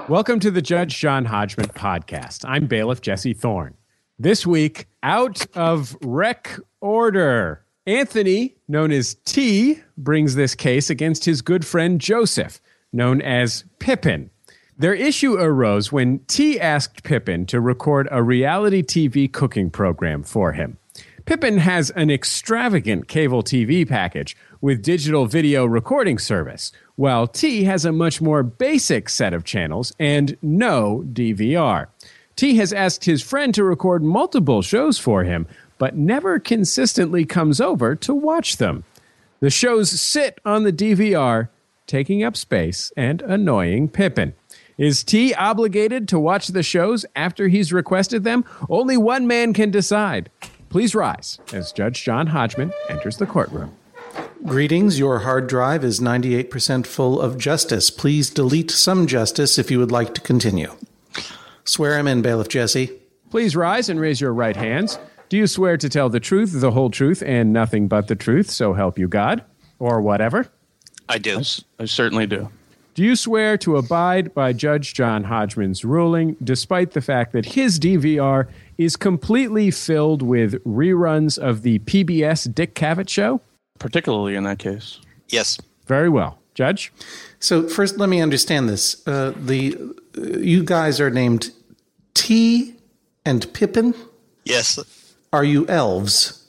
Welcome to the Judge John Hodgman podcast. I'm bailiff Jesse Thorne. This week, out of rec order. Anthony, known as T, brings this case against his good friend Joseph, known as Pippin. Their issue arose when T asked Pippin to record a reality TV cooking program for him. Pippin has an extravagant cable TV package with digital video recording service, while T has a much more basic set of channels and no DVR. T has asked his friend to record multiple shows for him, but never consistently comes over to watch them. The shows sit on the DVR, taking up space and annoying Pippin. Is T obligated to watch the shows after he's requested them? Only one man can decide. Please rise as Judge John Hodgman enters the courtroom. Greetings, your hard drive is 98% full of justice. Please delete some justice if you would like to continue. Swear him in, Bailiff Jesse. Please rise and raise your right hands. Do you swear to tell the truth, the whole truth, and nothing but the truth, so help you God? Or whatever? I do. I certainly do. Do you swear to abide by Judge John Hodgman's ruling, despite the fact that his DVR is completely filled with reruns of the PBS Dick Cavett Show? Particularly in that case. Yes. Very well. Judge? So first, let me understand this. You guys are named T and Pippin? Yes. Are you elves?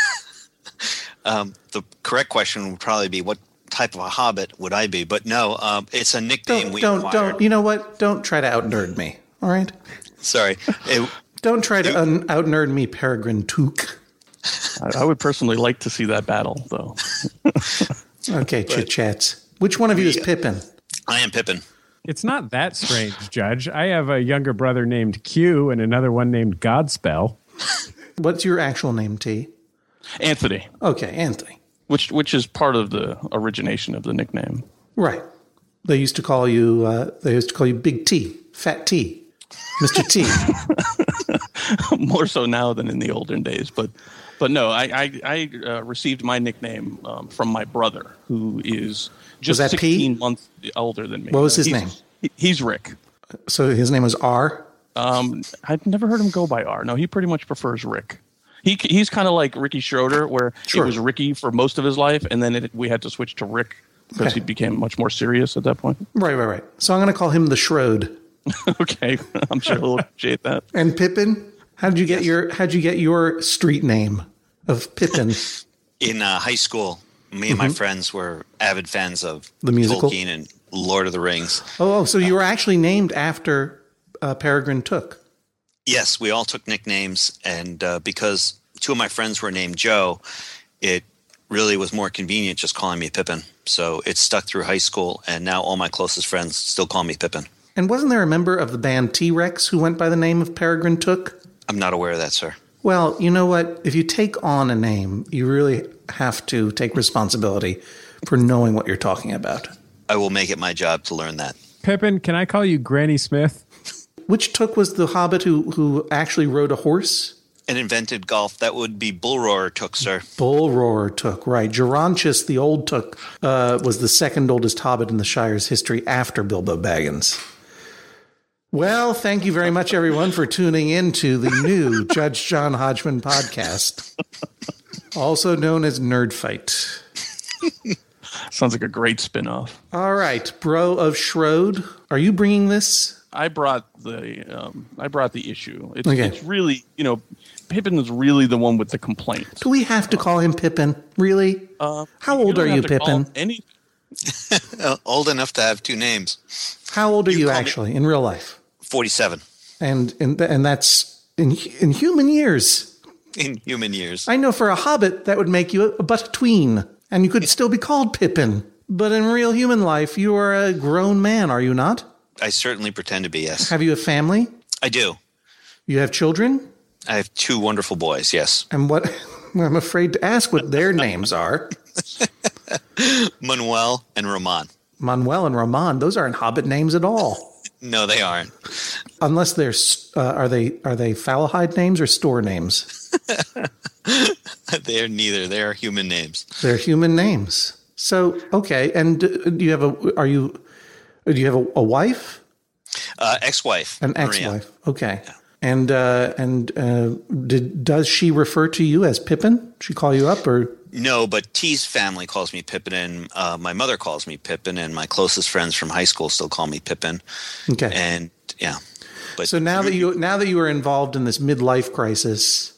The correct question would probably be, what type of a hobbit would I be? But no, it's a nickname we acquired. Don't. You know what? Don't try to out-nerd me, all right? Sorry. Don't try to out-nerd me, Peregrine Took. I would personally like to see that battle, though. Okay, chit-chats. Which one of you is Pippin? I am Pippin. It's not that strange, Judge. I have a younger brother named Q and another one named Godspell. What's your actual name, T? Anthony. Okay, Anthony. Which is part of the origination of the nickname. Right. They used to call you Big T, Fat T, Mr. T. More so now than in the olden days, but no, I received my nickname from my brother, who is just 16 months older than me. What was his name? He's Rick. So his name was R? I've never heard him go by R. No, he pretty much prefers Rick. He's kind of like Ricky Schroeder, where It was Ricky for most of his life, and then we had to switch to Rick because he became much more serious at that point. Right. So I'm going to call him the Schroed. Okay, I'm sure he'll appreciate that. And Pippin, how'd you get your street name of Pippin? In high school, me and my friends were avid fans of the musical Tolkien and Lord of the Rings. So you were actually named after Peregrine Took. Yes, we all took nicknames, and because two of my friends were named Joe, it really was more convenient just calling me Pippin. So it stuck through high school, and now all my closest friends still call me Pippin. And wasn't there a member of the band T-Rex who went by the name of Peregrine Took? I'm not aware of that, sir. Well, you know what? If you take on a name, you really have to take responsibility for knowing what you're talking about. I will make it my job to learn that. Pippin, can I call you Granny Smith? Which Took was the hobbit who actually rode a horse? And invented golf. That would be Bullroarer Took, sir. Bullroarer Took, right. Gerontius, the old Took, was the second oldest hobbit in the Shire's history after Bilbo Baggins. Well, thank you very much, everyone, for tuning in to the new Judge John Hodgman podcast, also known as Nerd Fight. Sounds like a great spinoff. All right, Bro of Schroed, are you bringing this? I brought the issue. It's really, Pippin is really the one with the complaint. Do we have to call him Pippin? Really? How old are you, Pippin? Old enough to have two names. How old are you actually in real life? 47. And that's in human years. In human years. I know for a hobbit that would make you but a tween, and you could still be called Pippin. But in real human life, you are a grown man, are you not? I certainly pretend to be, yes. Have you a family? I do. You have children? I have two wonderful boys, yes. And what? I'm afraid to ask what their names are. Manuel and Roman. Manuel and Roman, those aren't hobbit names at all. No, they aren't. Unless they're are they Falahide names or store names? They're neither. They are human names. They're human names. So okay, and do you have a wife? Ex-wife. An ex-wife. Okay. Yeah. Does she refer to you as Pippin? She call you up or? No, but T's family calls me Pippin, and my mother calls me Pippin, and my closest friends from high school still call me Pippin. Okay. And yeah. But so now that you are involved in this midlife crisis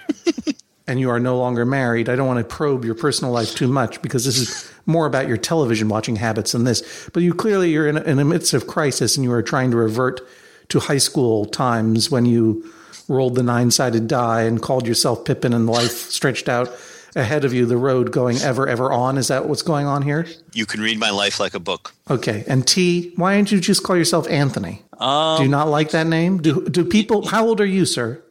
and you are no longer married, I don't want to probe your personal life too much because this is more about your television watching habits than this. But you're in the midst of crisis and you are trying to revert to high school times when you rolled the 9-sided die and called yourself Pippin and life stretched out ahead of you, the road going ever, ever on. Is that what's going on here? You can read my life like a book. Okay. And T, why don't you just call yourself Anthony? Do you not like that name? Do people, how old are you, sir?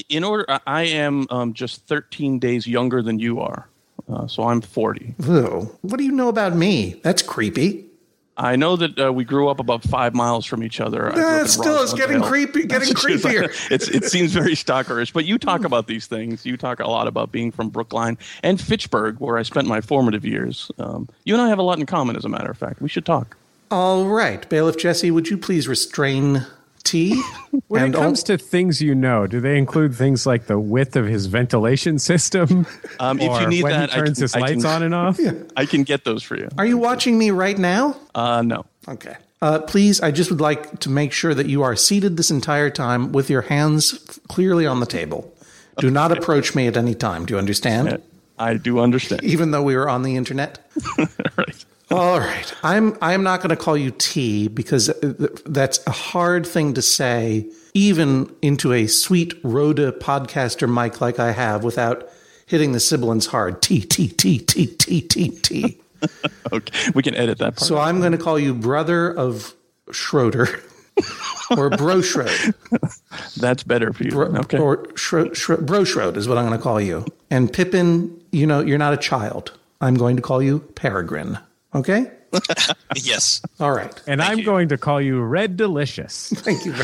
I am just 13 days younger than you are. So I'm 40. Ew. What do you know about me? That's creepy. I know that we grew up about 5 miles from each other. It's getting creepy, getting creepier. It seems very stalkerish, but you talk about these things. You talk a lot about being from Brookline and Fitchburg, where I spent my formative years. You and I have a lot in common, as a matter of fact. We should talk. All right. Bailiff Jesse, would you please restrain T? When it comes to things you know, do they include things like the width of his ventilation system? If you need when that, he turns his lights on and off? Yeah. I can get those for you. Are you watching me right now? No. Okay. Please, I just would like to make sure that you are seated this entire time with your hands clearly on the table. Do not approach me at any time. Do you understand? I do understand. Even though we are on the internet? Right. All right. I'm not going to call you T because that's a hard thing to say, even into a sweet Rhoda podcaster mic like I have, without hitting the sibilants hard. T, T, T, T, T, T, T. Okay. We can edit that part. So I'm going to call you Brother of Schroeder or Bro Schrode. That's better for you. Okay. Or Bro Schrode is what I'm going to call you. And Pippin, you're not a child. I'm going to call you Peregrine. Okay? Yes. All right. And I'm going to call you Red Delicious. Thank you.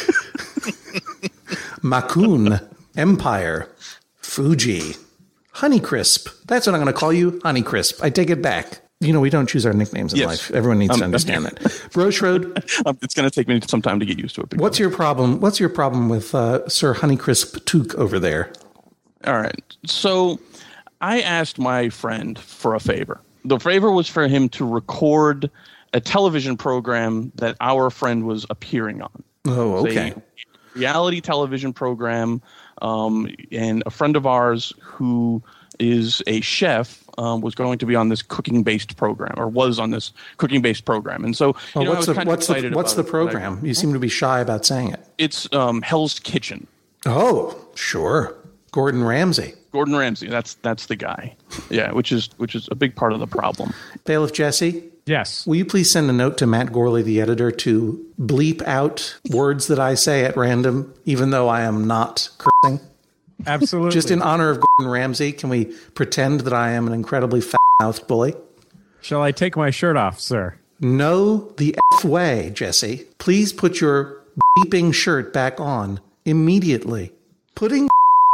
Makun, Empire, Fuji, Honeycrisp. That's what I'm going to call you, Honeycrisp. I take it back. We don't choose our nicknames in life. Everyone needs to understand that. Bro Schrode. It's going to take me some time to get used to it. What's your problem? What's your problem with Sir Honeycrisp Took over there? All right. So I asked my friend for a favor. The favor was for him to record a television program that our friend was appearing on. Oh, okay. A reality television program, and a friend of ours who is a chef was going to be on this cooking-based program, or was on this cooking-based program. And so, I was kind of excited. What's the program? You seem to be shy about saying it. It's Hell's Kitchen. Oh, sure. Gordon Ramsay. Gordon Ramsay, that's the guy. Yeah, which is a big part of the problem. Bailiff Jesse? Yes. Will you please send a note to Matt Gorley, the editor, to bleep out words that I say at random, even though I am not cursing? Absolutely. Just in honor of Gordon Ramsay, can we pretend that I am an incredibly fat-mouthed bully? Shall I take my shirt off, sir? No, the F way, Jesse. Please put your beeping shirt back on immediately. Putting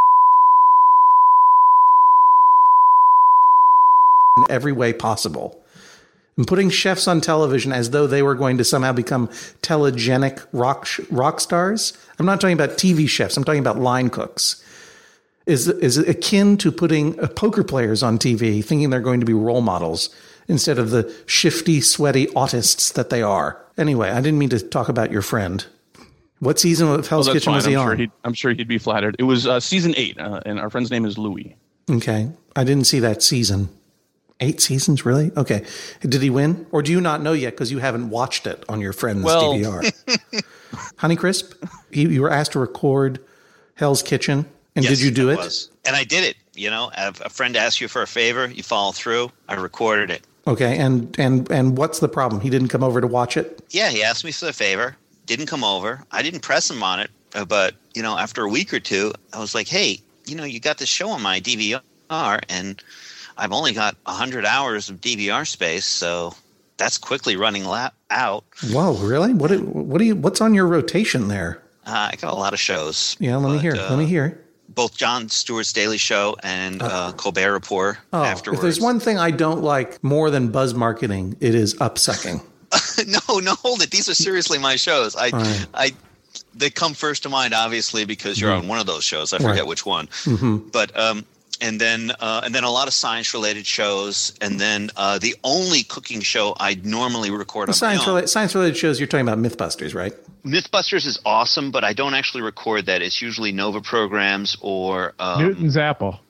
in every way possible. And putting chefs on television as though they were going to somehow become telegenic rock stars. I'm not talking about TV chefs. I'm talking about line cooks. Is akin to putting poker players on TV, thinking they're going to be role models instead of the shifty, sweaty autists that they are. Anyway, I didn't mean to talk about your friend. What season of Hell's Kitchen was he on? I'm sure he'd be flattered. It was season 8, and our friend's name is Louis. Okay. I didn't see that season. 8 seasons, really? Okay. Did he win? Or do you not know yet because you haven't watched it on your friend's DVR? Honeycrisp, you were asked to record Hell's Kitchen, and yes, did you do it? And I did it. A friend asks you for a favor, you follow through. I recorded it. Okay, and what's the problem? He didn't come over to watch it? Yeah, he asked me for a favor, didn't come over. I didn't press him on it, but, after a week or two, I was like, hey, you got this show on my DVR, and I've only got 100 hours of DVR space, so that's quickly running out. Whoa, really? What's on your rotation there? I got a lot of shows. Yeah, let me hear. Both Jon Stewart's Daily Show and Colbert Report afterwards. If there's one thing I don't like more than buzz marketing, it is upsucking. No, hold it. These are seriously my shows. They come first to mind, obviously, because you're on one of those shows. I forget which one. Mm-hmm. But and then a lot of science-related shows, and then the only cooking show I normally record on my own. Science-related shows. You're talking about MythBusters, right? MythBusters is awesome, but I don't actually record that. It's usually Nova Programs or Newton's Apple.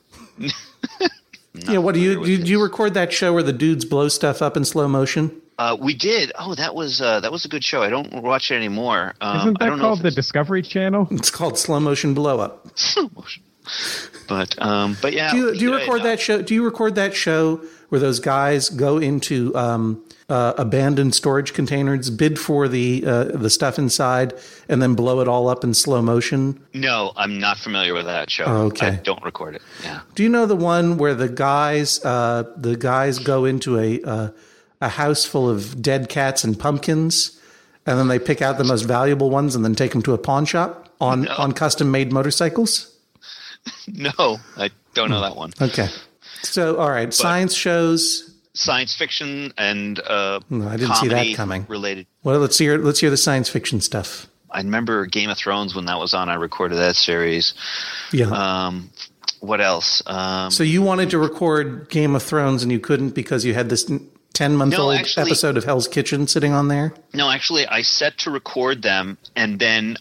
Yeah. What do you record that show where the dudes blow stuff up in slow motion? We did. Oh, that was a good show. I don't watch it anymore. Isn't that called the Discovery Channel? It's called Slow Motion Blow Up. Slow motion. But yeah. Do you record that show? Do you record that show where those guys go into abandoned storage containers, bid for the stuff inside, and then blow it all up in slow motion? No, I'm not familiar with that show. Oh, okay. I don't record it. Yeah. Do you know the one where the guys go into a house full of dead cats and pumpkins, and then they pick out the most valuable ones and then take them to a pawn shop on custom made motorcycles? No, I don't know that one. Okay. So, all right, science shows, science fiction, and no, I didn't see that coming. Related. Well, let's hear the science fiction stuff. I remember Game of Thrones when that was on. I recorded that series. Yeah. What else? So you wanted to record Game of Thrones and you couldn't because you had this 10-month-old episode of Hell's Kitchen sitting on there? No, actually, I set to record them, and then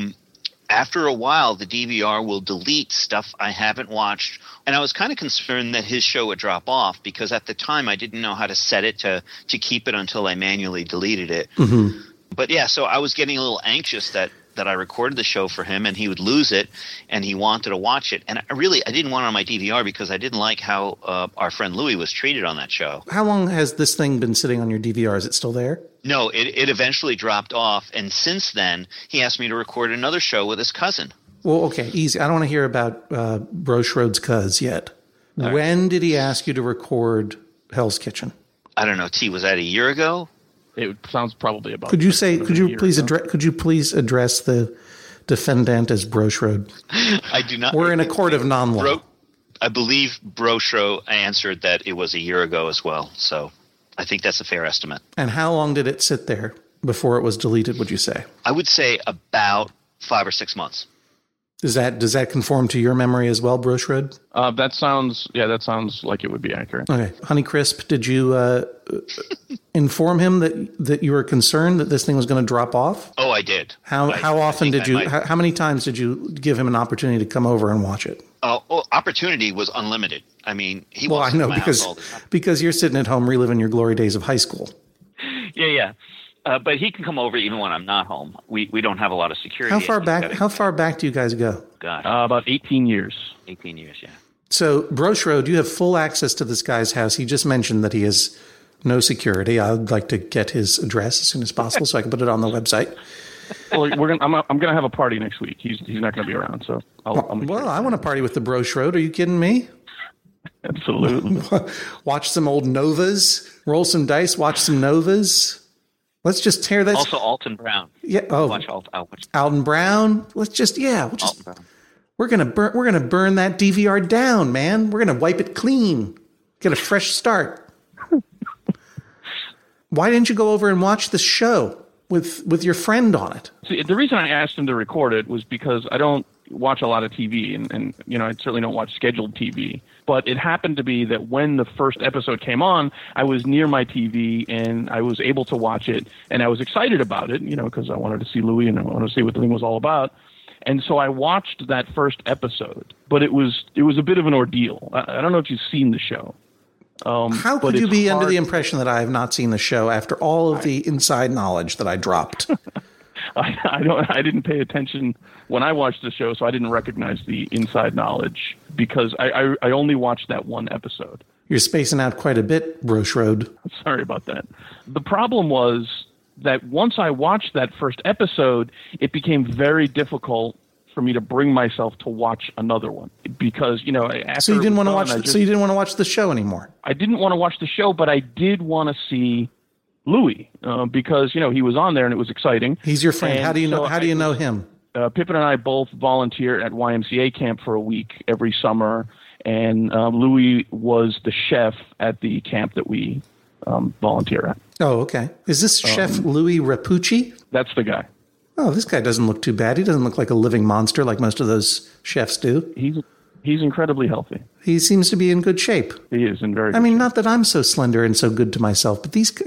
after a while, the DVR will delete stuff I haven't watched. And I was kind of concerned that his show would drop off because at the time I didn't know how to set it to keep it until I manually deleted it. Mm-hmm. But yeah, so I was getting a little anxious that I recorded the show for him and he would lose it and he wanted to watch it. And I didn't want it on my DVR because I didn't like how our friend Louis was treated on that show. How long has this thing been sitting on your DVR? Is it still there? No, it eventually dropped off. And since then, he asked me to record another show with his cousin. Well, okay, easy. I don't want to hear about Bro Schroed's cuz yet. All when did he ask you to record Hell's Kitchen? I don't know. Was that a year ago? It sounds probably about. Could you please address the defendant as Bro Schroed? I do not. We're in a court of non-law. I believe Bro Schroed answered that it was a year ago as well. So I think that's a fair estimate. And how long did it sit there before it was deleted, would you say? I would say about 5 or 6 months. Does that conform to your memory as well, Bro Schroed? That sounds like it would be accurate. Okay. Honeycrisp, did you inform him that you were concerned that this thing was going to drop off? Oh, I did. How often did you? How many times did you give him an opportunity to come over and watch it? Opportunity was unlimited. I mean, he well, was. I know because you're sitting at home reliving your glory days of high school. Yeah. But he can come over even when I'm not home. We don't have a lot of security. How far back do you guys go? God, about 18 years. 18 years, yeah. So, Bro Schroed, you have full access to this guy's house. He just mentioned that he has no security. I'd like to get his address as soon as possible so I can put it on the website. Well, I'm going to have a party next week. He's not going to be around, so I want to party with the Bro Schroed. Are you kidding me? Absolutely. Watch some old Novas. Roll some dice. Watch some Novas. Let's just tear that. Also, Alton Brown. Yeah. Oh, watch Alton Brown. Alton Brown. We're gonna burn that DVR down, man. We're gonna wipe it clean. Get a fresh start. Why didn't you go over and watch the show with your friend on it? See, the reason I asked him to record it was because I don't watch a lot of TV, and I certainly don't watch scheduled TV. But it happened to be that when the first episode came on, I was near my TV and I was able to watch it, and I was excited about it, because I wanted to see Louis and I wanted to see what the thing was all about. And so I watched that first episode, but it was a bit of an ordeal. I don't know if you've seen the show. How could you be under the impression that I have not seen the show after all of the inside knowledge that I dropped? I didn't pay attention when I watched the show, so I didn't recognize the inside knowledge because I only watched that one episode. You're spacing out quite a bit, Bro Schroed. Sorry about that. The problem was that once I watched that first episode, it became very difficult for me to bring myself to watch another one because after so you didn't want to watch. So you didn't want to watch the show anymore. I didn't want to watch the show, but I did want to see Louis because he was on there and it was exciting. He's your friend. And how do you know him? Pippin and I both volunteer at YMCA camp for a week every summer, and Louis was the chef at the camp that we volunteer at. Oh, okay. Is this Chef Louis Rapucci? That's the guy. Oh, this guy doesn't look too bad. He doesn't look like a living monster like most of those chefs do. He's incredibly healthy. He seems to be in good shape. He is in very. I mean, not that I'm so slender and so good to myself, but these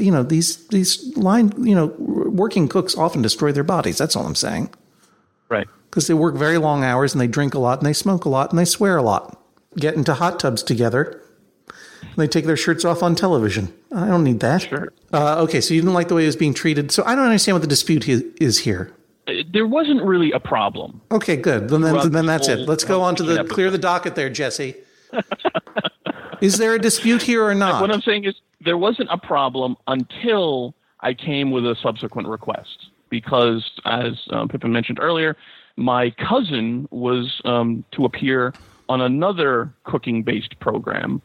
working cooks often destroy their bodies. That's all I'm saying. Right. Because they work very long hours and they drink a lot and they smoke a lot and they swear a lot. Get into hot tubs together. And they take their shirts off on television. I don't need that. Sure. Okay, so you didn't like the way he was being treated. So I don't understand what the dispute is here. There wasn't really a problem. Okay, good. Then that's it. Let's go on to clear the docket there, Jesse. Is there a dispute here or not? What I'm saying is there wasn't a problem until I came with a subsequent request. Because, as Pippin mentioned earlier, my cousin was to appear on another cooking-based program.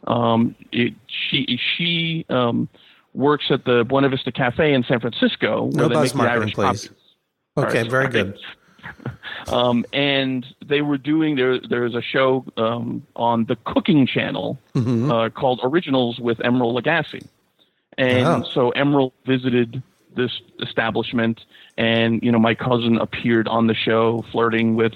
She works at the Buena Vista Cafe in San Francisco, where they make the Irish coffee. Okay, very good. And they were doing there was a show on the Cooking Channel called Originals with Emeril Lagasse, and so Emeril visited this establishment, and my cousin appeared on the show, flirting with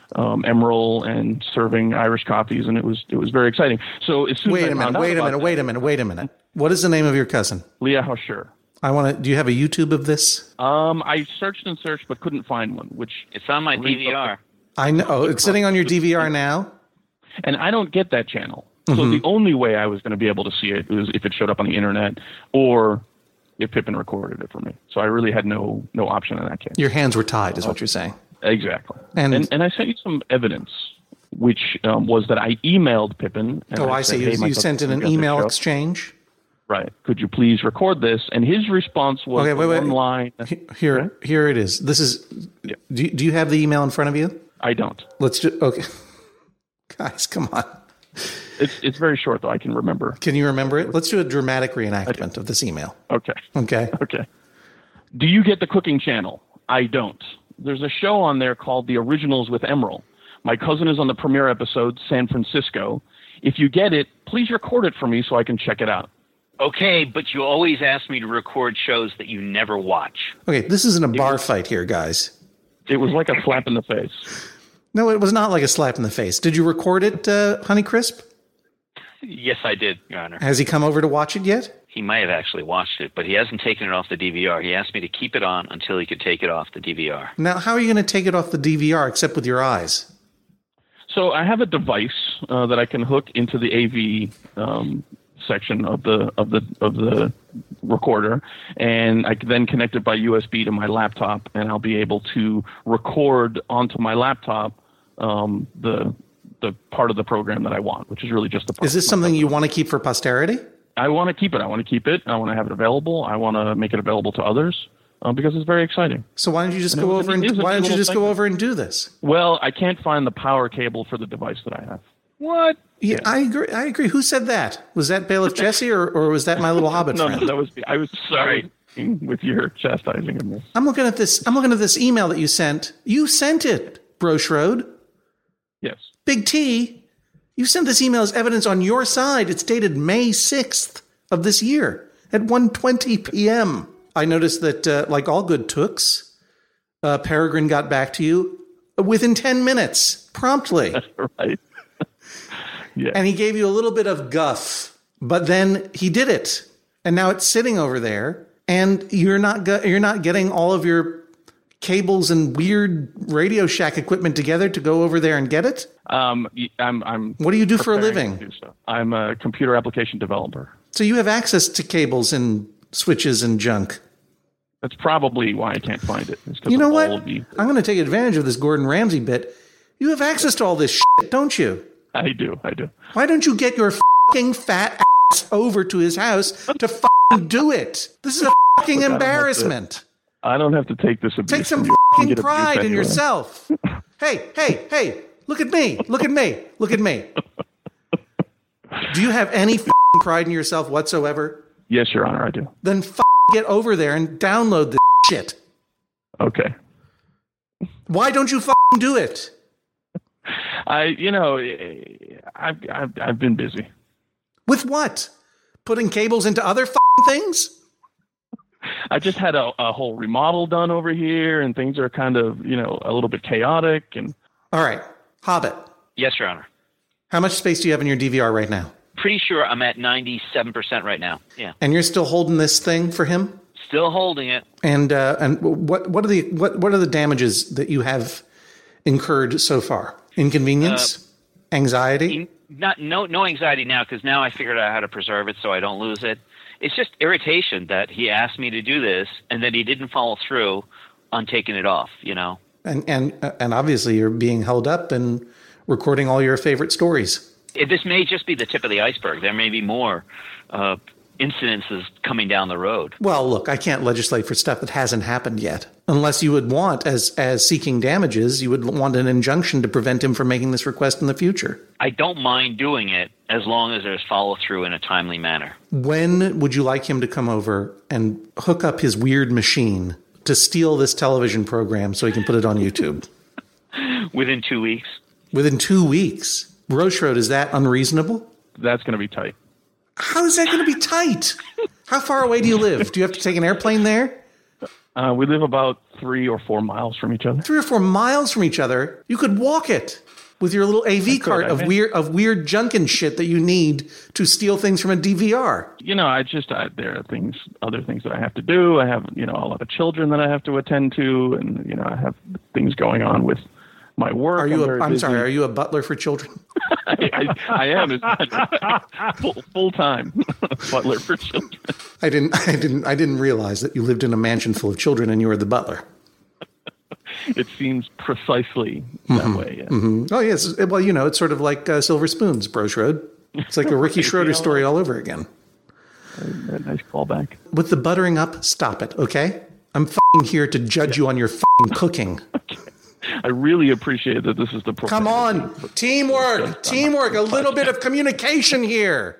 Emeril and serving Irish coffees, and it was very exciting. So as soon wait a minute. What is the name of your cousin? Leah Hauscher. Do you have a YouTube of this? I searched but couldn't find one, which it's on my DVR. I know. Oh, it's sitting on your DVR now? And I don't get that channel. So the only way I was going to be able to see it was if it showed up on the internet or if Pippin recorded it for me. So I really had no option in that case. Your hands were tied is what you're saying. Exactly. And I sent you some evidence, which was that I emailed Pippin. And I see. Hey, you sent in an email exchange? Right. Could you please record this? And his response was one line. Here it is. This is. Yeah. Do you have the email in front of you? I don't. Let's do. Okay, guys, come on. It's very short though. I can remember. Can you remember it? Let's do a dramatic reenactment of this email. Okay. Okay. Do you get the Cooking Channel? I don't. There's a show on there called The Originals with Emeril. My cousin is on the premiere episode, San Francisco. If you get it, please record it for me so I can check it out. Okay, but you always ask me to record shows that you never watch. Okay, this isn't a bar fight here, guys. It was like a slap in the face. No, it was not like a slap in the face. Did you record it, Honeycrisp? Yes, I did, Your Honor. Has he come over to watch it yet? He might have actually watched it, but he hasn't taken it off the DVR. He asked me to keep it on until he could take it off the DVR. Now, how are you going to take it off the DVR except with your eyes? So I have a device that I can hook into the AV section of the recorder, and I can then connect it by USB to my laptop, and I'll be able to record onto my laptop the part of the program that I want, which is really just the part. Is this something you want to keep for posterity? I want to keep it. I want to keep it. I want to have it available. I want to make it available to others because it's very exciting. So why don't you just go over and do this? Well, I can't find the power cable for the device that I have. What? Yeah, I agree. Who said that? Was that Bailiff Jesse or was that my little Hobbit friend? No, that was I was sorry with your chastising of me. I'm looking at this email that you sent. You sent it, Bro Schroed. Yes. Big T, you sent this email as evidence on your side. It's dated May 6th of this year at 1:20 p.m. I noticed that, like all good tooks, Peregrine got back to you within 10 minutes, promptly. Right. Yeah. And he gave you a little bit of guff, but then he did it. And now it's sitting over there, and you're not getting all of your cables and weird Radio Shack equipment together to go over there and get it? I'm What do you do for a living? So. I'm a computer application developer. So you have access to cables and switches and junk. That's probably why I can't find it. You know what? I'm going to take advantage of this Gordon Ramsay bit. You have access to all this shit, don't you? I do. Why don't you get your fucking fat ass over to his house to fucking do it? This is a fucking embarrassment. I don't have to take this abuse. Take some fucking pride in yourself. Hey, look at me. Do you have any fucking pride in yourself whatsoever? Yes, Your Honor, I do. Then get over there and download this shit. Okay. Why don't you fucking do it? I've been busy. With what? Putting cables into other fucking things? I just had a whole remodel done over here, and things are kind of, a little bit chaotic. And all right, Hobbit. Yes, Your Honor. How much space do you have in your DVR right now? Pretty sure I'm at 97% right now. Yeah. And you're still holding this thing for him? Still holding it. And what are the damages that you have incurred so far? Inconvenience, anxiety. No anxiety now, because now I figured out how to preserve it so I don't lose it. It's just irritation that he asked me to do this and then he didn't follow through on taking it off. And obviously you're being held up and recording all your favorite stories. This may just be the tip of the iceberg. There may be more incidences coming down the road. Well, look, I can't legislate for stuff that hasn't happened yet. Unless you would want, as seeking damages, you would want an injunction to prevent him from making this request in the future. I don't mind doing it as long as there's follow-through in a timely manner. When would you like him to come over and hook up his weird machine to steal this television program so he can put it on YouTube? Within 2 weeks. Within 2 weeks? Broschrode, is that unreasonable? That's going to be tight. How is that going to be tight? How far away do you live? Do you have to take an airplane there? We live about 3 or 4 miles from each other. 3 or 4 miles from each other? You could walk it with your little AV cart of weird junk and shit that you need to steal things from a DVR. There are other things that I have to do. I have, a lot of children that I have to attend to, and, I have things going on with my work. Are you a butler for children? I am full time butler for children. I didn't realize that you lived in a mansion full of children and you were the butler. It seems precisely that way. Yeah. Mm-hmm. Oh yes. Well, it's sort of like Silver Spoons, Broschrode. It's like a Ricky Schroeder story all over again. A nice callback. With the buttering up, stop it, okay? I'm here to judge you on your cooking. Okay. I really appreciate that this is the Come on. Teamwork. A little bit of communication here.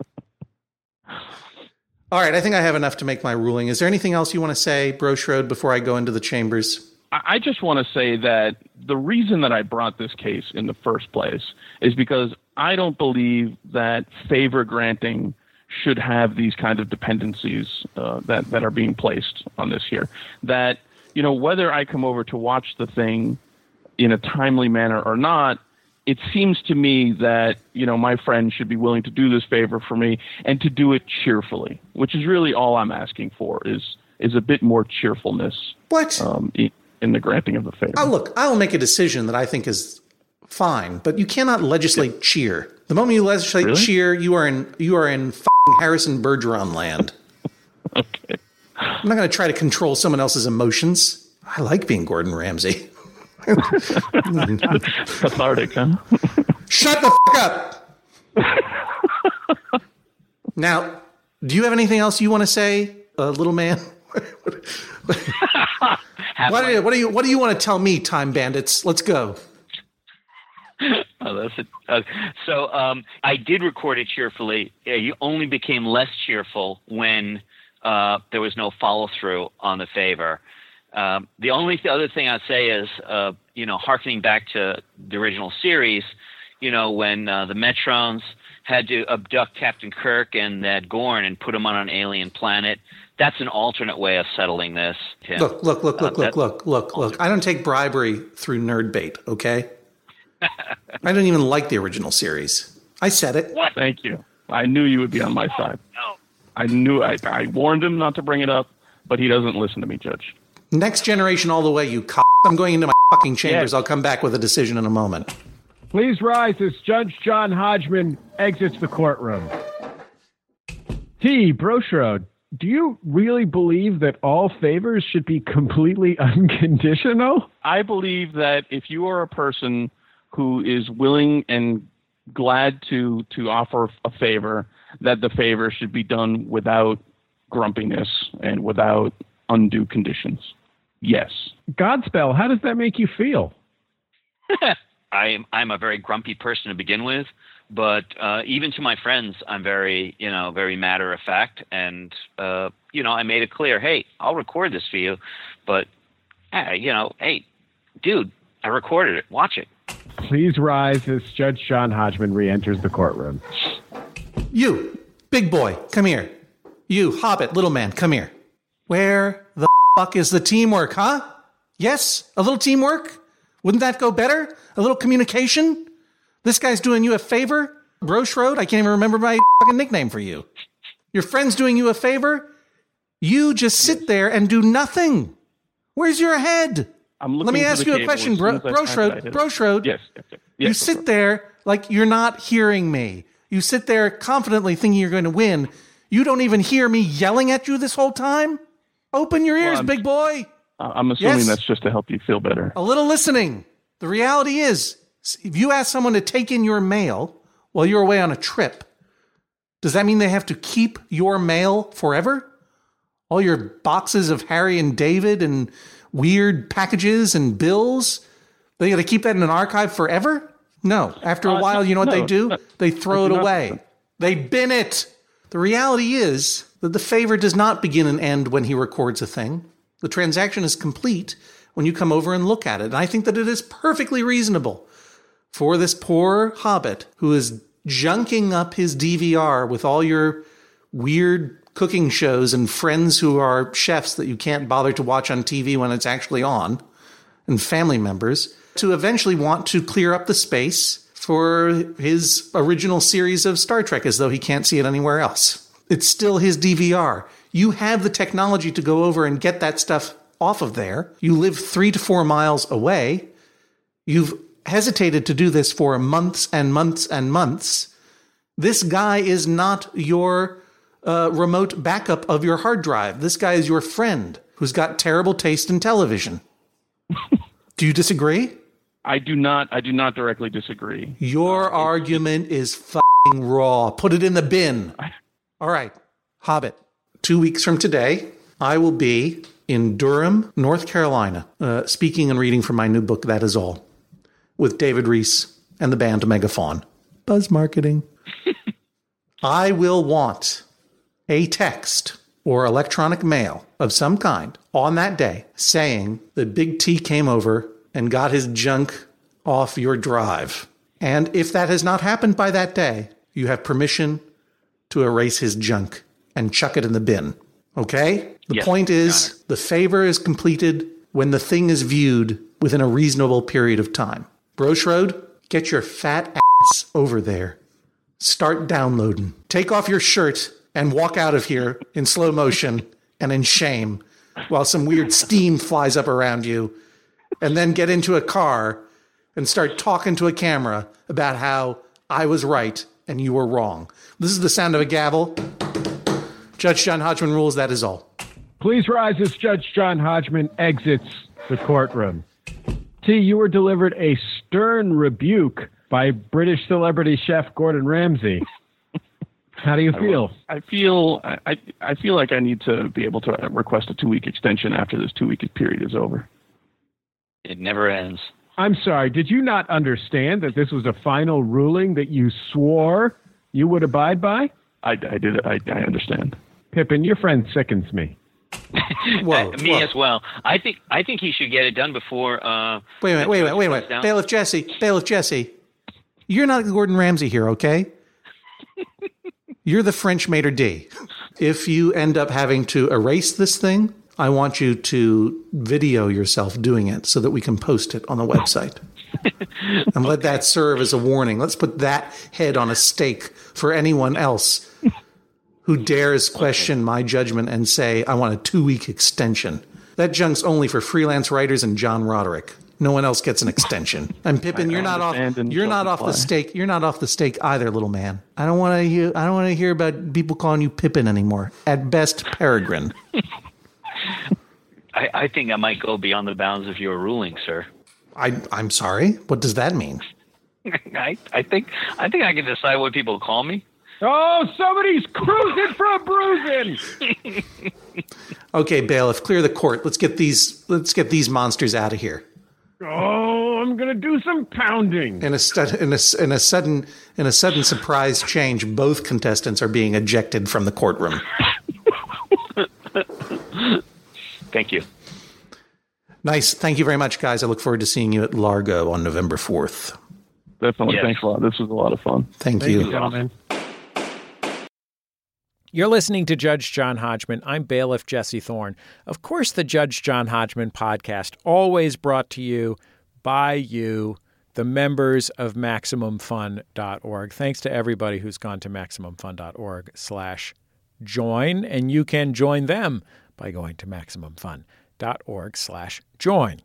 All right. I think I have enough to make my ruling. Is there anything else you want to say, Broschrode, before I go into the chambers? I just want to say that the reason that I brought this case in the first place is because I don't believe that favor granting should have these kind of dependencies that are being placed on this here. That whether I come over to watch the thing in a timely manner or not, it seems to me that, my friend should be willing to do this favor for me and to do it cheerfully, which is really all I'm asking for is a bit more cheerfulness. What? In the granting of the favor. Look, I'll make a decision that I think is fine, but you cannot legislate cheer. The moment you legislate cheer, you are in fucking Harrison Bergeron land. Okay. I'm not going to try to control someone else's emotions. I like being Gordon Ramsay. Cathartic, huh? Shut the fuck up! Now, do you have anything else you want to say, little man? What do you want to tell me, Time Bandits? Let's go. So I did record it cheerfully. You only became less cheerful when there was no follow-through on the favor. The only other thing I'd say is, hearkening back to the original series, when the Metrons had to abduct Captain Kirk and Ned Gorn and put him on an alien planet. That's an alternate way of settling this, Tim. Look. I don't take bribery through nerd bait, okay? I don't even like the original series. I said it. What? Thank you. I knew you would be on my side. No. I knew I warned him not to bring it up, but he doesn't listen to me, Judge. Next generation all the way, you c***. I'm going into my fucking chambers. Yes. I'll come back with a decision in a moment. Please rise as Judge John Hodgman exits the courtroom. T. Broschrode, do you really believe that all favors should be completely unconditional? I believe that if you are a person who is willing and glad to offer a favor, that the favor should be done without grumpiness and without undue conditions. Yes. Godspell, how does that make you feel? I'm a very grumpy person to begin with, but even to my friends, I'm very matter of fact, and I made it clear, hey, I'll record this for you, but hey, dude, I recorded it. Watch it. Please rise as Judge John Hodgman re-enters the courtroom. You, big boy, come here. You, Hobbit, little man, come here. Where the fuck is the teamwork, huh? Yes? A little teamwork? Wouldn't that go better? A little communication? This guy's doing you a favor? Broschrode? I can't even remember my fucking nickname for you. Your friend's doing you a favor? You just sit there and do nothing. Where's your head? Let me ask you a question, Broschrode. Yes. You sit there like you're not hearing me. You sit there confidently thinking you're going to win. You don't even hear me yelling at you this whole time? Open your ears, big boy. I'm assuming that's just to help you feel better. A little listening. The reality is, if you ask someone to take in your mail while you're away on a trip, does that mean they have to keep your mail forever? All your boxes of Harry and David and weird packages and bills, they got to keep that in an archive forever? No. After a while, you know what they do? They throw it away. They bin it. The reality is that the favor does not begin and end when he records a thing. The transaction is complete when you come over and look at it. And I think that it is perfectly reasonable for this poor hobbit who is junking up his DVR with all your weird cooking shows and friends who are chefs that you can't bother to watch on TV when it's actually on, and family members, to eventually want to clear up the space for his original series of Star Trek as though he can't see it anywhere else. It's still his DVR. You have the technology to go over and get that stuff off of there. You live 3 to 4 miles away. You've hesitated to do this for months and months and months. This guy is not your remote backup of your hard drive. This guy is your friend who's got terrible taste in television. Do you disagree? I do not directly disagree. Your argument is fucking raw. Put it in the bin. All right, Hobbit. 2 weeks from today, I will be in Durham, North Carolina, speaking and reading from my new book, That Is All, with David Reese and the band Megafaun. Buzz marketing. I will want a text or electronic mail of some kind on that day saying that Big T came over and got his junk off your drive. And if that has not happened by that day, you have permission to erase his junk and chuck it in the bin. Okay? The point is, the favor is completed when the thing is viewed within a reasonable period of time. Broschrode, get your fat ass over there. Start downloading. Take off your shirt and walk out of here in slow motion and in shame while some weird steam flies up around you. And then get into a car and start talking to a camera about how I was right and you were wrong. This is the sound of a gavel. Judge John Hodgman rules, that is all. Please rise as Judge John Hodgman exits the courtroom. T, you were delivered a stern rebuke by British celebrity chef Gordon Ramsay. How do you feel? I feel like I need to be able to request a 2-week extension after this 2-week period is over. It never ends. I'm sorry, did you not understand that this was a final ruling that you swore you would abide by? I did. I understand. Pippin, your friend sickens me. Me as well. I think he should get it done before. Wait a minute. Bailiff Jesse. You're not Gordon Ramsay here, okay? You're the French maitre d'. If you end up having to erase this thing, I want you to video yourself doing it so that we can post it on the website. And let that serve as a warning. Let's put that head on a stake for anyone else who dares question my judgment and say, I want a 2-week extension. That junk's only for freelance writers and John Roderick. No one else gets an extension. And Pippin, you're not off the stake. You're not off the stake either, little man. I don't want to hear about people calling you Pippin anymore. At best, Peregrine. I think I might go beyond the bounds of your ruling, sir. I'm sorry. What does that mean? I think I can decide what people call me. Oh, somebody's cruising for a bruising. Okay, bailiff, clear the court. Let's get these monsters out of here. Oh, I'm gonna do some pounding. In a sudden surprise change, both contestants are being ejected from the courtroom. Thank you. Nice. Thank you very much, guys. I look forward to seeing you at Largo on November 4th. Definitely. Yes. Thanks a lot. This was a lot of fun. Thank you, gentlemen. You're listening to Judge John Hodgman. I'm bailiff Jesse Thorne. Of course, the Judge John Hodgman podcast, always brought to you by you, the members of MaximumFun.org. Thanks to everybody who's gone to MaximumFun.org/join, and you can join them by going to MaximumFun.org/join.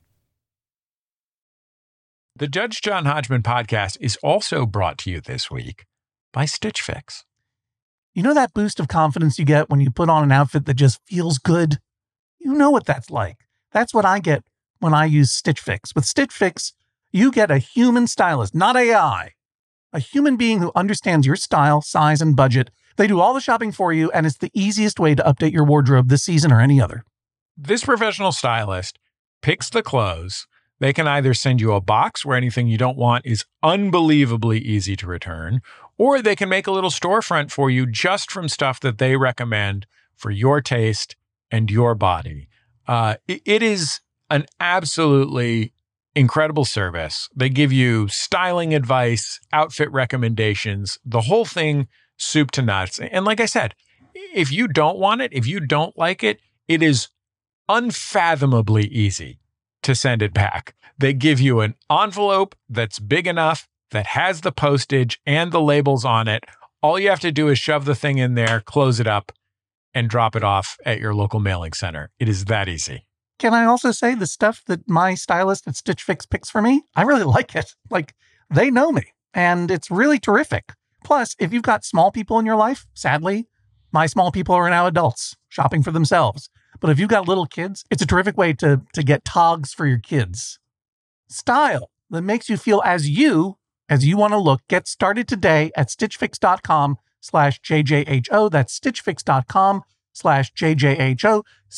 The Judge John Hodgman podcast is also brought to you this week by Stitch Fix. You know that boost of confidence you get when you put on an outfit that just feels good? You know what that's like. That's what I get when I use Stitch Fix. With Stitch Fix, you get a human stylist, not AI. A human being who understands your style, size, and budget. They do all the shopping for you, and it's the easiest way to update your wardrobe this season or any other. This professional stylist picks the clothes. They can either send you a box where anything you don't want is unbelievably easy to return, or they can make a little storefront for you just from stuff that they recommend for your taste and your body. It is an absolutely incredible service. They give you styling advice, outfit recommendations, the whole thing, soup to nuts. And like I said, if you don't want it, if you don't like it, it is unfathomably easy to send it back. They give you an envelope that's big enough, that has the postage and the labels on it. All you have to do is shove the thing in there, close it up, and drop it off at your local mailing center. It is that easy. Can I also say the stuff that my stylist at Stitch Fix picks for me? I really like it. Like, they know me, and it's really terrific. Plus, if you've got small people in your life, sadly, my small people are now adults shopping for themselves. But if you've got little kids, it's a terrific way to get togs for your kids. Style that makes you feel as you want to look. Get started today at stitchfix.com/JJHO. That's stitchfix.com/JJHO.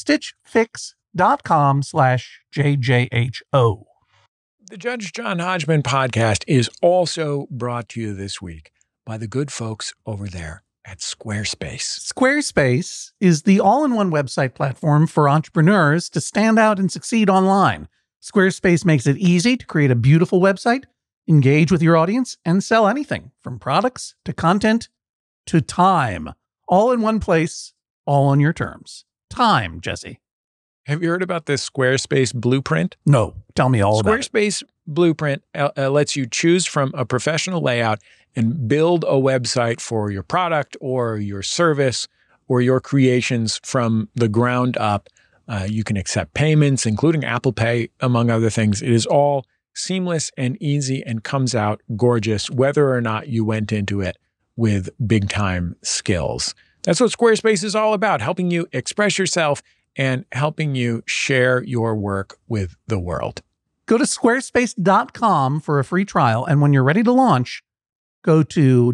stitchfix.com/JJHO. The Judge John Hodgman podcast is also brought to you this week by the good folks over there at Squarespace. Squarespace is the all-in-one website platform for entrepreneurs to stand out and succeed online. Squarespace makes it easy to create a beautiful website, engage with your audience, and sell anything from products to content to time. All in one place, all on your terms. Time, Jesse. Have you heard about this Squarespace blueprint? No. Tell me all about it. Squarespace blueprint lets you choose from a professional layout and build a website for your product or your service or your creations from the ground up. You can accept payments, including Apple Pay, among other things. It is all seamless and easy and comes out gorgeous, whether or not you went into it with big time skills. That's what Squarespace is all about, helping you express yourself and helping you share your work with the world. Go to squarespace.com for a free trial. And when you're ready to launch, go to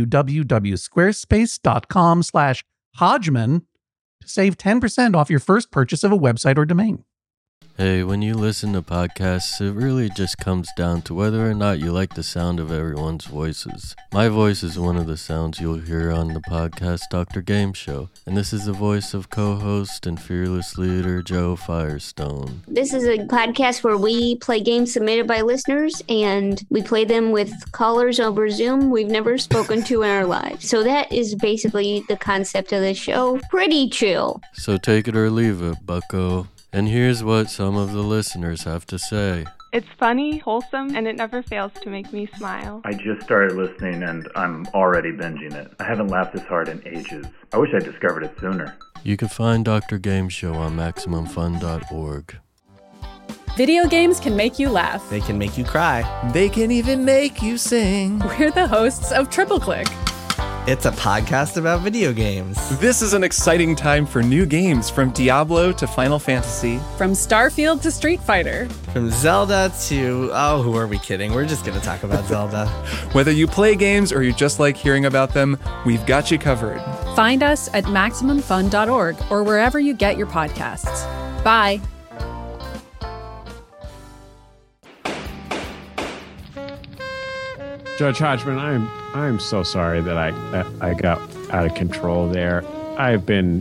www.squarespace.com/Hodgman to save 10% off your first purchase of a website or domain. Hey, when you listen to podcasts, it really just comes down to whether or not you like the sound of everyone's voices. My voice is one of the sounds you'll hear on the podcast Dr. Game Show, and this is the voice of co-host and fearless leader Joe Firestone. This is a podcast where we play games submitted by listeners, and we play them with callers over Zoom we've never spoken to in our lives. So that is basically the concept of the show. Pretty chill. So take it or leave it, bucko. And here's what some of the listeners have to say. It's funny, wholesome, and it never fails to make me smile. I just started listening and I'm already binging it. I haven't laughed this hard in ages. I wish I discovered it sooner. You can find Dr. Game Show on MaximumFun.org. Video games can make you laugh. They can make you cry. They can even make you sing. We're the hosts of Triple Click. It's a podcast about video games. This is an exciting time for new games, from Diablo to Final Fantasy. From Starfield to Street Fighter. From Zelda to... oh, who are we kidding? We're just going to talk about Zelda. Whether you play games or you just like hearing about them, we've got you covered. Find us at MaximumFun.org or wherever you get your podcasts. Bye. Judge Hodgman, I'm so sorry that I got out of control there. I've been,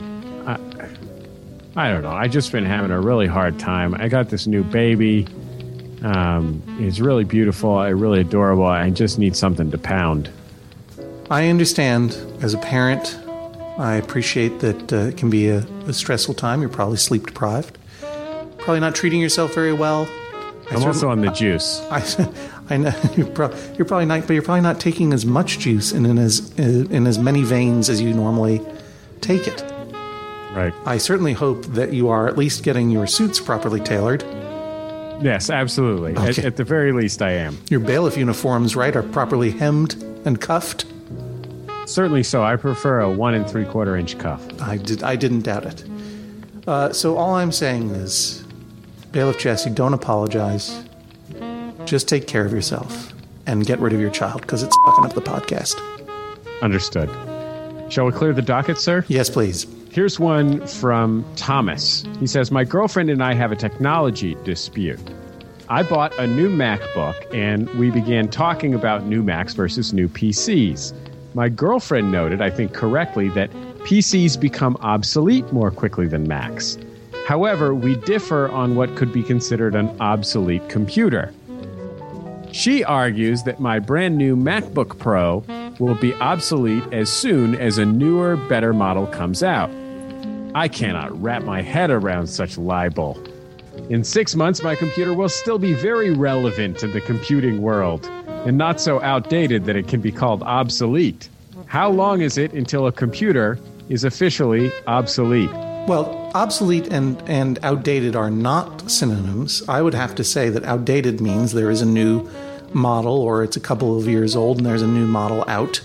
I don't know. I just been having a really hard time. I got this new baby. He's really beautiful. Really adorable. I just need something to pound. I understand as a parent I appreciate that it can be a stressful time. You're probably sleep deprived. Probably not treating yourself very well. I'm also on the juice. I know you're probably not, but you're probably not taking as much juice and in as many veins as you normally take it. Right. I certainly hope that you are at least getting your suits properly tailored. Yes, absolutely. Okay. At the very least, I am. Your bailiff uniforms, right, are properly hemmed and cuffed? Certainly so. I prefer a 1 3/4 inch cuff. I didn't doubt it. So all I'm saying is, Bailiff Jesse, don't apologize. Just take care of yourself and get rid of your child because it's fucking up the podcast. Understood. Shall we clear the docket, sir? Yes, please. Here's one from Thomas. He says, my girlfriend and I have a technology dispute. I bought a new MacBook and we began talking about new Macs versus new PCs. My girlfriend noted, I think correctly, that PCs become obsolete more quickly than Macs. However, we differ on what could be considered an obsolete computer. She argues that my brand new MacBook Pro will be obsolete as soon as a newer, better model comes out. I cannot wrap my head around such libel. In 6 months, my computer will still be very relevant in the computing world and not so outdated that it can be called obsolete. How long is it until a computer is officially obsolete? Well, obsolete and outdated are not synonyms. I would have to say that outdated means there is a new model or it's a couple of years old and there's a new model out.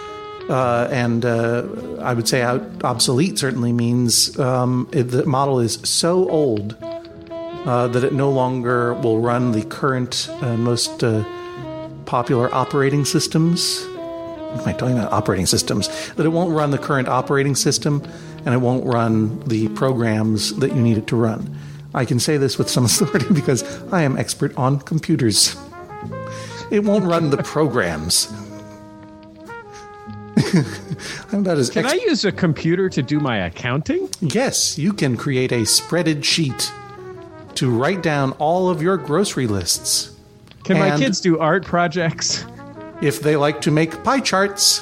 I would say obsolete certainly means the model is so old that it no longer will run the current most popular operating systems. What am I talking about? Operating systems. That it won't run the current operating system and it won't run the programs that you need it to run. I can say this with some authority because I am expert on computers. It won't run the programs. I'm about as Can I use a computer to do my accounting? Yes, you can create a spreaded sheet to write down all of your grocery lists. Can my kids do art projects? If they like to make pie charts.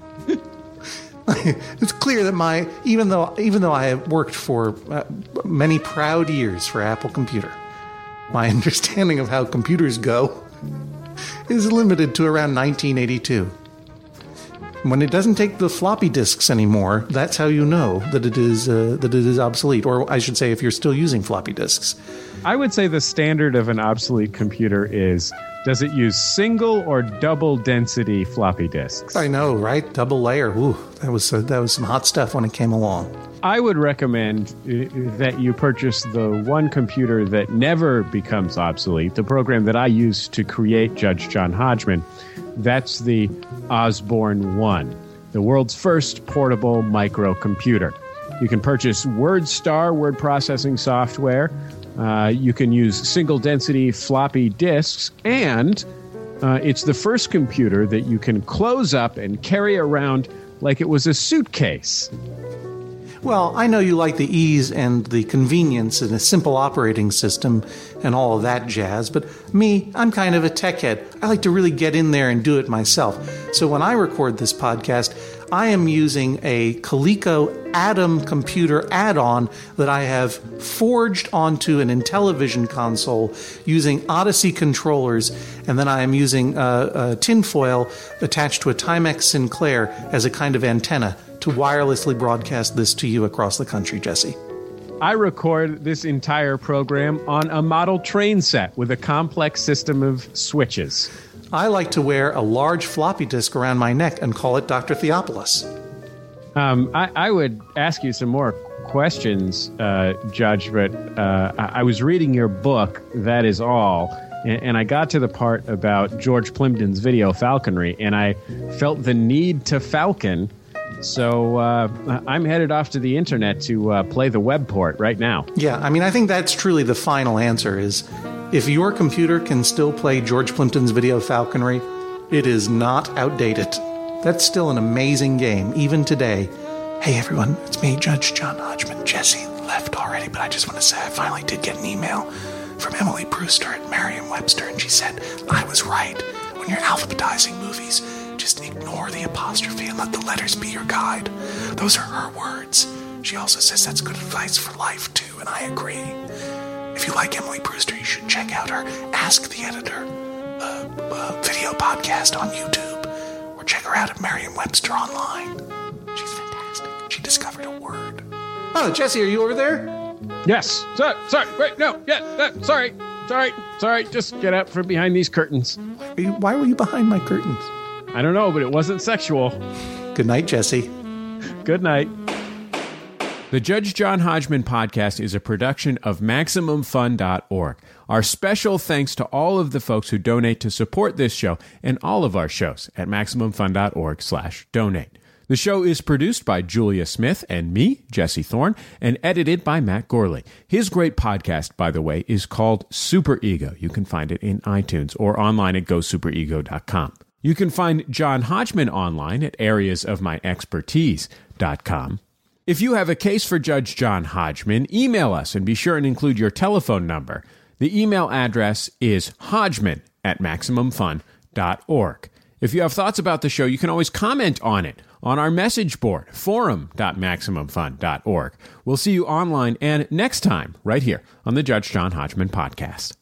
It's clear that even though I have worked for many proud years for Apple Computer, my understanding of how computers go is limited to around 1982. When it doesn't take the floppy disks anymore, that's how you know that it is obsolete. Or I should say, if you're still using floppy disks. I would say the standard of an obsolete computer is, does it use single or double density floppy disks? I know, right? Double layer. Ooh, that was some hot stuff when it came along. I would recommend that you purchase the one computer that never becomes obsolete, the program that I used to create Judge John Hodgman. That's the Osborne One, the world's first portable microcomputer. You can purchase WordStar word processing software. You can use single-density floppy disks, and it's the first computer that you can close up and carry around like it was a suitcase. Well, I know you like the ease and the convenience and a simple operating system and all of that jazz, but me, I'm kind of a tech head. I like to really get in there and do it myself. So when I record this podcast, I am using a Coleco Atom computer add-on that I have forged onto an Intellivision console using Odyssey controllers, and then I am using a tinfoil attached to a Timex Sinclair as a kind of antenna to wirelessly broadcast this to you across the country, Jesse. I record this entire program on a model train set with a complex system of switches. I like to wear a large floppy disk around my neck and call it Dr. Theopolis. I would ask you some more questions, Judge, but I was reading your book, That Is All, and I got to the part about George Plimpton's video falconry, and I felt the need to falcon. So I'm headed off to the internet to play the web port right now. Yeah, I mean, I think that's truly the final answer is if your computer can still play George Plimpton's video falconry, it is not outdated. That's still an amazing game, even today. Hey, everyone, it's me, Judge John Hodgman. Jesse left already, but I just want to say I finally did get an email from Emily Brewster at Merriam-Webster, and she said, I was right. When you're alphabetizing movies, just ignore the apostrophe and let the letters be your guide. Those are her words. She also says that's good advice for life, too, and I agree. If you like Emily Brewster, you should check out her Ask the Editor video podcast on YouTube, or check her out at Merriam-Webster Online. She's fantastic. She discovered a word. Oh, Jesse, are you over there? Yes. Sorry. Wait, no. Yeah. Sorry. Just get out from behind these curtains. Why were you behind my curtains? I don't know, but it wasn't sexual. Good night, Jesse. Good night. The Judge John Hodgman podcast is a production of MaximumFun.org. Our special thanks to all of the folks who donate to support this show and all of our shows at MaximumFun.org/donate. The show is produced by Julia Smith and me, Jesse Thorne, and edited by Matt Gorley. His great podcast, by the way, is called Super Ego. You can find it in iTunes or online at gosuperego.com. You can find John Hodgman online at areasofmyexpertise.com. If you have a case for Judge John Hodgman, email us and be sure and include your telephone number. The email address is hodgman@MaximumFun.org. If you have thoughts about the show, you can always comment on it on our message board, forum.MaximumFun.org. We'll see you online and next time right here on the Judge John Hodgman podcast.